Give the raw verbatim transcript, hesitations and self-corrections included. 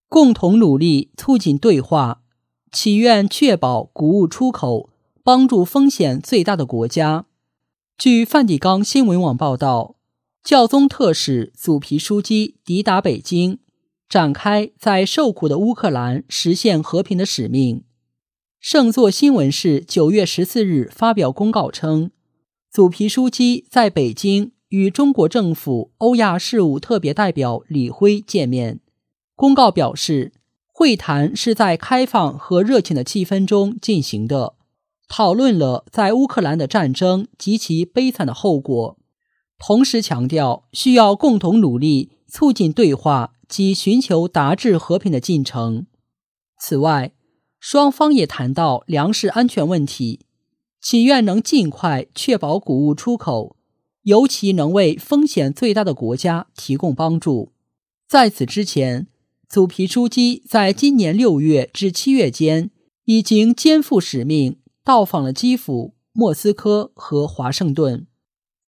共同努力促进对话，祈愿确保谷物出口，帮助风险最大的国家。据梵蒂冈新闻网报道，教宗特使祖皮枢机抵达北京，展开在受苦的乌克兰实现和平的使命。圣座新闻室九月十四日发表公告称，祖皮枢机在北京与中国政府欧亚事务特别代表李辉见面。公告表示，会谈是在开放和热情的气氛中进行的，讨论了在乌克兰的战争及其悲惨的后果，同时强调需要共同努力促进对话及寻求达至和平的进程。此外，双方也谈到粮食安全问题，祈愿能尽快确保谷物出口，尤其能为风险最大的国家提供帮助。在此之前，祖皮枢机在今年六月至七月间已经肩负使命，到访了基辅、莫斯科和华盛顿。